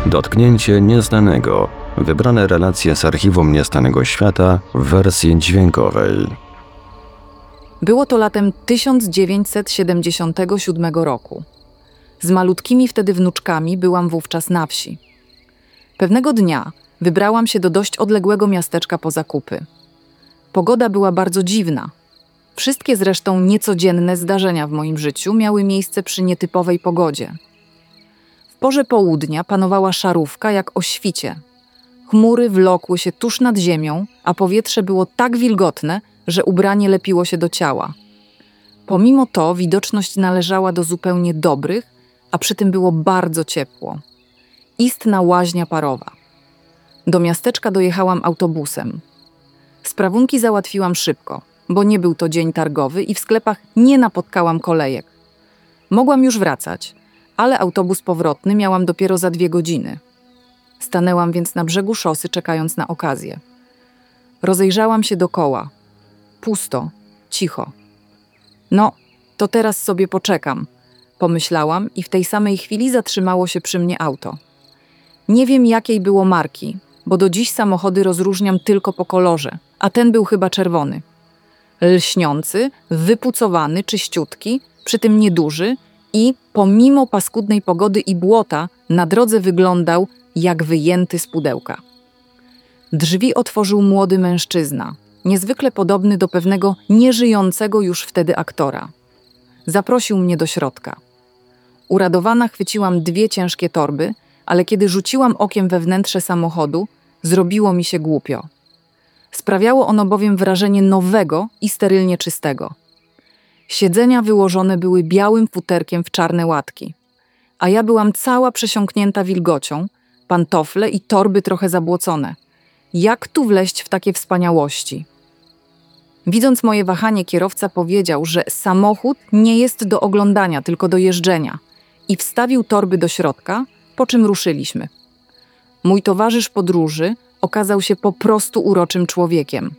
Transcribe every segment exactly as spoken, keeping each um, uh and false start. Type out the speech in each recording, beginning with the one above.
Dotknięcie nieznanego. Wybrane relacje z archiwum Niestanego Świata w wersji dźwiękowej. Było to latem tysiąc dziewięćset siedemdziesiątego siódmego roku. Z malutkimi wtedy wnuczkami byłam wówczas na wsi. Pewnego dnia wybrałam się do dość odległego miasteczka po zakupy. Pogoda była bardzo dziwna. Wszystkie zresztą niecodzienne zdarzenia w moim życiu miały miejsce przy nietypowej pogodzie. W porze południa panowała szarówka jak o świcie. Chmury wlokły się tuż nad ziemią, a powietrze było tak wilgotne, że ubranie lepiło się do ciała. Pomimo to widoczność należała do zupełnie dobrych, a przy tym było bardzo ciepło. Istna łaźnia parowa. Do miasteczka dojechałam autobusem. Sprawunki załatwiłam szybko, bo nie był to dzień targowy i w sklepach nie napotkałam kolejek. Mogłam już wracać, ale autobus powrotny miałam dopiero za dwie godziny. Stanęłam więc na brzegu szosy, czekając na okazję. Rozejrzałam się dokoła. Pusto, cicho. No, to teraz sobie poczekam, pomyślałam i w tej samej chwili zatrzymało się przy mnie auto. Nie wiem, jakiej było marki, bo do dziś samochody rozróżniam tylko po kolorze, a ten był chyba czerwony. Lśniący, wypucowany, czyściutki, przy tym nieduży i, pomimo paskudnej pogody i błota, na drodze wyglądał jak wyjęty z pudełka. Drzwi otworzył młody mężczyzna, niezwykle podobny do pewnego nieżyjącego już wtedy aktora. Zaprosił mnie do środka. Uradowana chwyciłam dwie ciężkie torby, ale kiedy rzuciłam okiem we wnętrze samochodu, zrobiło mi się głupio. Sprawiało ono bowiem wrażenie nowego i sterylnie czystego. Siedzenia wyłożone były białym futerkiem w czarne łatki, a ja byłam cała przesiąknięta wilgocią, pantofle i torby trochę zabłocone. Jak tu wleźć w takie wspaniałości? Widząc moje wahanie, kierowca powiedział, że samochód nie jest do oglądania, tylko do jeżdżenia i wstawił torby do środka, po czym ruszyliśmy. Mój towarzysz podróży okazał się po prostu uroczym człowiekiem.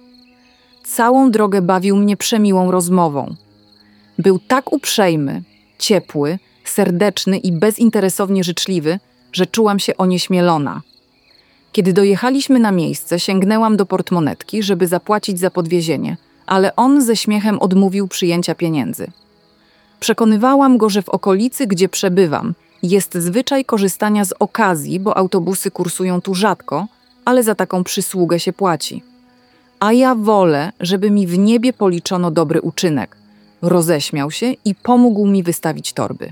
Całą drogę bawił mnie przemiłą rozmową. Był tak uprzejmy, ciepły, serdeczny i bezinteresownie życzliwy, że czułam się onieśmielona. Kiedy dojechaliśmy na miejsce, sięgnęłam do portmonetki, żeby zapłacić za podwiezienie, ale on ze śmiechem odmówił przyjęcia pieniędzy. Przekonywałam go, że w okolicy, gdzie przebywam, jest zwyczaj korzystania z okazji, bo autobusy kursują tu rzadko, ale za taką przysługę się płaci. A ja wolę, żeby mi w niebie policzono dobry uczynek. Roześmiał się i pomógł mi wystawić torby.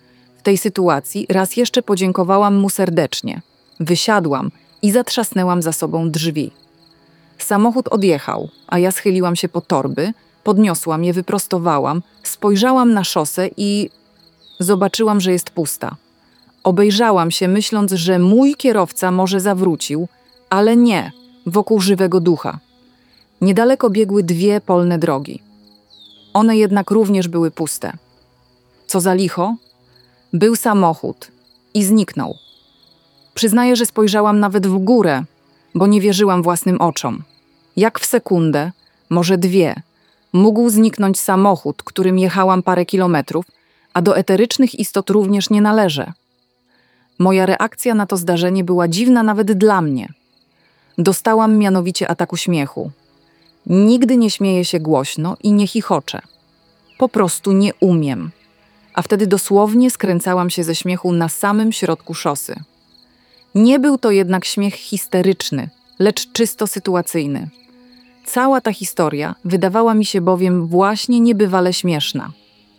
W tej sytuacji raz jeszcze podziękowałam mu serdecznie. Wysiadłam i zatrzasnęłam za sobą drzwi. Samochód odjechał, a ja schyliłam się po torby, podniosłam je, wyprostowałam, spojrzałam na szosę i zobaczyłam, że jest pusta. Obejrzałam się, myśląc, że mój kierowca może zawrócił, ale nie, wokół żywego ducha. Niedaleko biegły dwie polne drogi. One jednak również były puste. Co za licho? Był samochód i zniknął. Przyznaję, że spojrzałam nawet w górę, bo nie wierzyłam własnym oczom. Jak w sekundę, może dwie, mógł zniknąć samochód, którym jechałam parę kilometrów, a do eterycznych istot również nie należę. Moja reakcja na to zdarzenie była dziwna nawet dla mnie. Dostałam mianowicie ataku śmiechu. Nigdy nie śmieję się głośno i nie chichoczę. Po prostu nie umiem. A wtedy dosłownie skręcałam się ze śmiechu na samym środku szosy. Nie był to jednak śmiech histeryczny, lecz czysto sytuacyjny. Cała ta historia wydawała mi się bowiem właśnie niebywale śmieszna.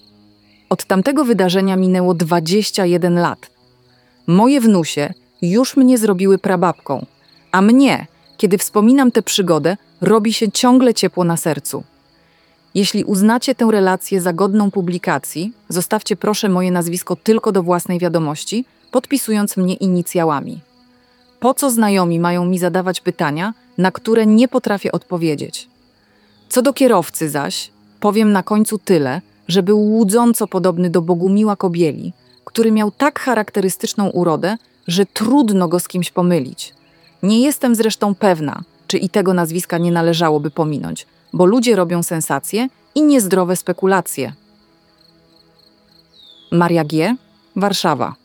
Od tamtego wydarzenia minęło dwadzieścia jeden lat. Moje wnusie już mnie zrobiły prababką, a mnie, kiedy wspominam tę przygodę, robi się ciągle ciepło na sercu. Jeśli uznacie tę relację za godną publikacji, zostawcie proszę moje nazwisko tylko do własnej wiadomości, podpisując mnie inicjałami. Po co znajomi mają mi zadawać pytania, na które nie potrafię odpowiedzieć? Co do kierowcy zaś, powiem na końcu tyle, że był łudząco podobny do Bogumiła Kobieli, który miał tak charakterystyczną urodę, że trudno go z kimś pomylić. Nie jestem zresztą pewna, czy i tego nazwiska nie należałoby pominąć, bo ludzie robią sensacje i niezdrowe spekulacje. Maria G., Warszawa.